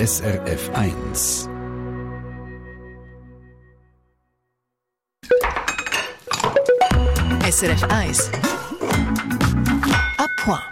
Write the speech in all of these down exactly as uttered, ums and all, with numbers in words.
S R F eins. S R F eins. À point.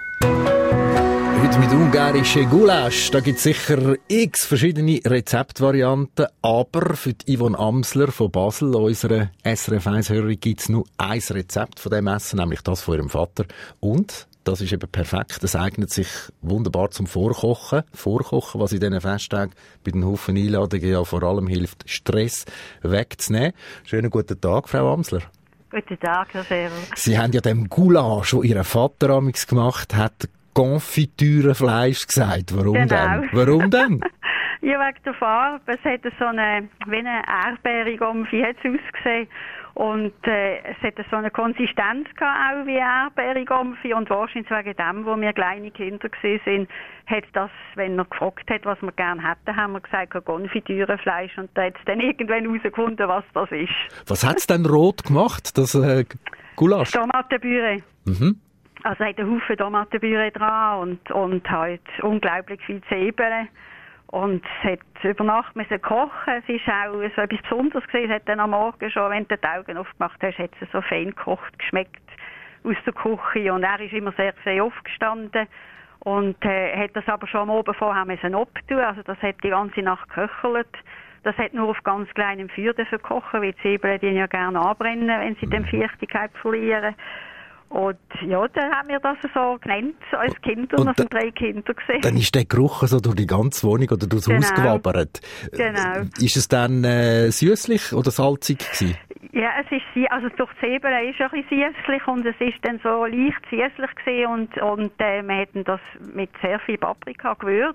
Heute mit ungarischen Gulasch. Da gibt es sicher x verschiedene Rezeptvarianten. Aber für die Yvonne Amsler von Basel, unserer S R F eins-Hörerin, gibt es nur ein Rezept von diesem Essen, nämlich das von ihrem Vater. Und das ist eben perfekt. Das eignet sich wunderbar zum Vorkochen. Vorkochen, was in diesen Festtagen bei den Haufen Einladungen ja vor allem hilft, Stress wegzunehmen. Schönen guten Tag, Frau Amsler. Guten Tag, Herr Scherer. Sie haben ja dem Gulasch, den Ihr Vater amigs gemacht hat, Konfitürenfleisch gesagt. Warum Genau. denn? Warum denn? Ja, wegen der Farbe. Es hat so eine, wie eine Erdbeerigomfi hat's ausgesehen. Und äh, es hatte so eine Konsistenz gehabt, auch wie Erdbeerigomfi. Und wahrscheinlich wegen dem, wo wir kleine Kinder gewesen sind, hat das, wenn er gefragt hat, was wir gerne hätten, haben wir gesagt, Konfitürenfleisch. Und da hat es dann irgendwann herausgefunden, was das ist. Was hat es denn rot gemacht, das äh, Gulasch? Tomatenpüree. Mhm. Also hat einen Haufen Tomatenpüree dran und, und halt unglaublich viel Zwiebeln. Und es hat über Nacht müssen kochen. Es ist auch so etwas Besonderes gewesen. Es hat dann am Morgen schon, wenn du die Augen aufgemacht hast, hat es so fein gekocht, geschmeckt aus der Küche. Und er ist immer sehr, sehr aufgestanden. Und äh, hat das aber schon am Abend vorher müssen abtun. Also das hat die ganze Nacht geköchelt. Das hat nur auf ganz kleinem Feuer kochen, weil die Zwiebeln die ja gerne anbrennen, wenn sie die Feuchtigkeit verlieren. Und ja, dann haben wir das so genannt als Kinder. Und das sind drei Kinder gesehen. Dann ist der Geruch so durch die ganze Wohnung oder durchs Genau. Haus gewabbert. Genau. Ist es dann äh, süßlich oder salzig gewesen? Ja, es ist sie, also durch die Zwiebeln ist ein bisschen süßlich und es ist dann so leicht süßlich gewesen und, und äh, wir hätten das mit sehr viel Paprika gewürzt.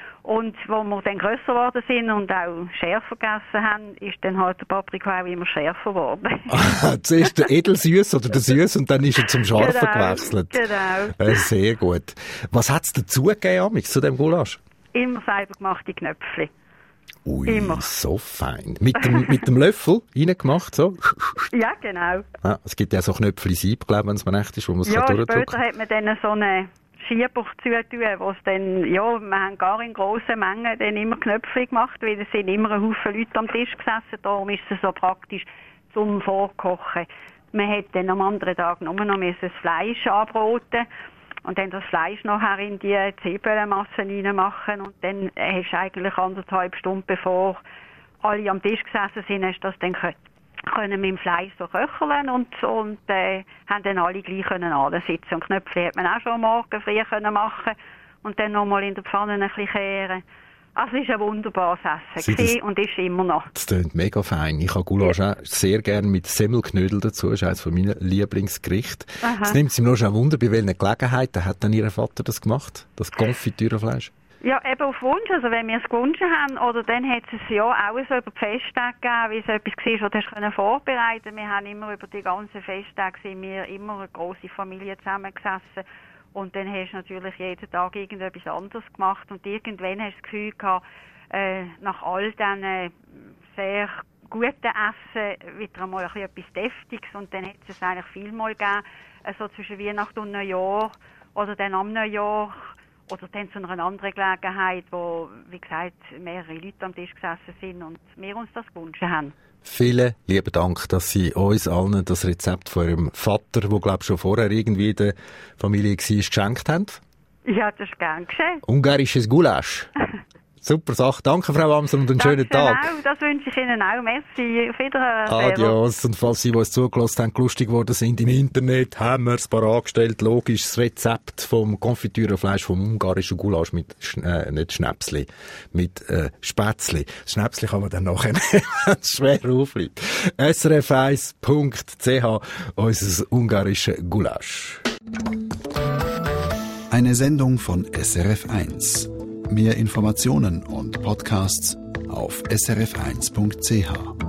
Und wo wir dann grösser geworden sind und auch schärfer gegessen haben, ist dann halt der Paprika auch immer schärfer geworden. Zuerst der edelsüß oder der süß und dann ist er zum Scharfen Genau, gewechselt. genau. Äh, sehr gut. Was hat es dazu gegeben, Amix, zu dem Gulasch? Immer selber gemachte Knöpfchen. Ui, Immer. so fein. Mit dem, mit dem Löffel reingemacht, so? Ja, genau. Ah, es gibt ja so Knöpfli-Sieb, glaube ich, wenn es mir echt ist, wo man es Ja, durchdrücken später hat man dann so eine Schieber zutun, wo es dann, ja, wir haben gar in grossen Mengen dann immer Knöpfe gemacht, weil es sind immer ein Haufen Leute am Tisch gesessen, darum ist es so praktisch zum Vorkochen. Man hat dann am anderen Tag nur noch das Fleisch anbraten und dann das Fleisch nachher in die Zwiebelmasse reinmachen und dann hast du eigentlich anderthalb Stunden, bevor alle am Tisch gesessen sind, hast du das dann können. können mit dem Fleisch so köcheln und, und äh, haben dann alle gleich können ansitzen. Und Knöpfchen hat man auch schon am Morgen früh können machen und dann nochmal in der Pfanne ein bisschen kehren. Also es war ein wunderbares Essen gewesen und ist immer noch. Das klingt mega fein. Ich habe Gulasch ja. auch sehr gerne mit Semmelknödel dazu. Das ist eines meiner Lieblingsgerichte. Es nimmt sich nur schon Wunder, bei welchen Gelegenheiten hat dann Ihr Vater das gemacht? Das Konfitürenfleisch? Ja, eben auf Wunsch. Also wenn wir es gewünscht haben, oder dann hat es ja auch so über die Festtage gegeben, wie es etwas war, das du vorbereiten konntest. Wir haben immer über die ganzen Festtage sind wir immer eine grosse Familie zusammengesessen. Und dann hast du natürlich jeden Tag irgendetwas anderes gemacht. Und irgendwann hast du das Gefühl gehabt, äh, nach all diesen äh, sehr guten Essen wieder einmal ein bisschen etwas Deftiges. Und dann hat es eigentlich vielmal gegeben, also zwischen Weihnachten und Neujahr oder dann am Neujahr. Oder dann zu einer anderen Gelegenheit, wo, wie gesagt, mehrere Leute am Tisch gesessen sind und wir uns das gewünscht haben. Vielen lieben Dank, dass Sie uns allen das Rezept von Ihrem Vater, der glaube schon vorher irgendwie in der Familie war, geschenkt haben. Ja, das ist gern geschehen. Ungarisches Gulasch. Super Sache. Danke, Frau Amsler, und einen Danke schönen Tag. Auch, das wünsche ich Ihnen auch. Merci. Auf Wiederhören. Adios. Und falls Sie, die uns zugelassen haben, lustig geworden sind im Internet, haben wir es parat gestellt. Logisch, das Rezept vom Konfitürenfleisch vom ungarischen Gulasch mit, äh, nicht Schnäpsli, mit äh, Spätzli. Das Schnäpsli kann man dann nachher nehmen, wenn es schwer aufliegt. S R F eins Punkt C H, unser ungarisches Gulasch. Eine Sendung von S R F eins. Mehr Informationen und Podcasts auf S R F eins Punkt C H.